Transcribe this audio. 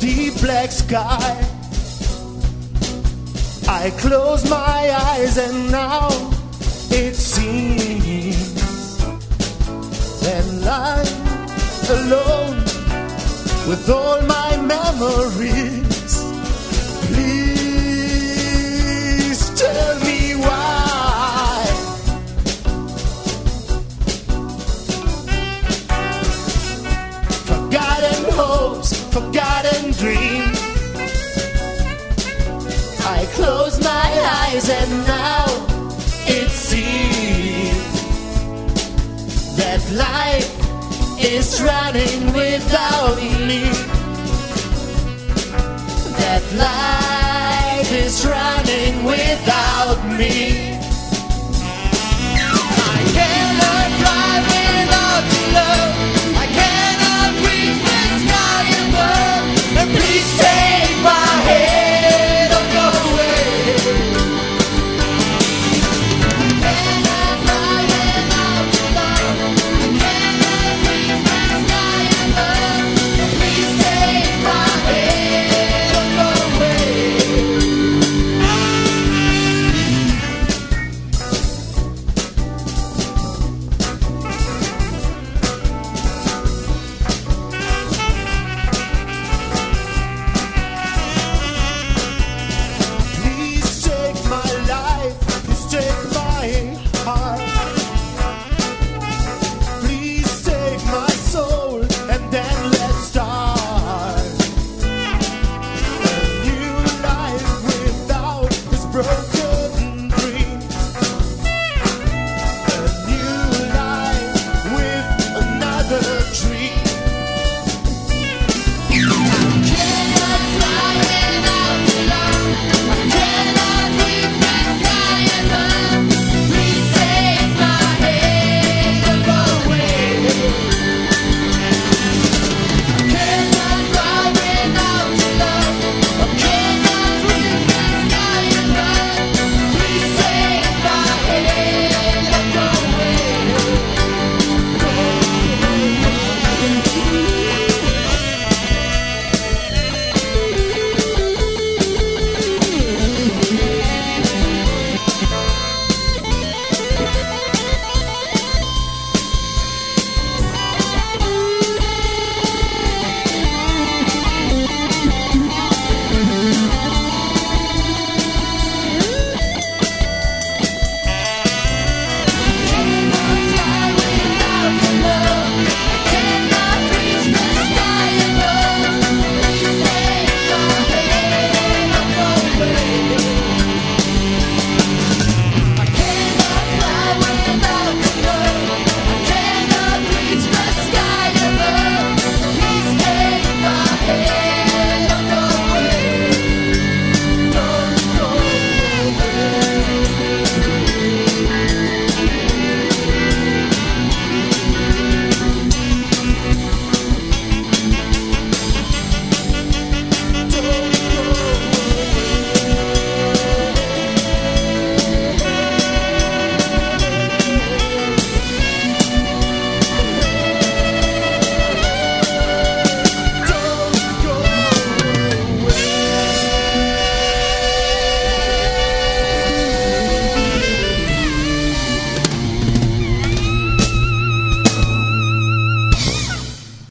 deep black sky. I close my eyes and now it seems that I'm alone with all my memories. Please tell me why. Forgotten hopes, forgotten dreams. I close my eyes and now it seems that life is running without me. That life is running without me.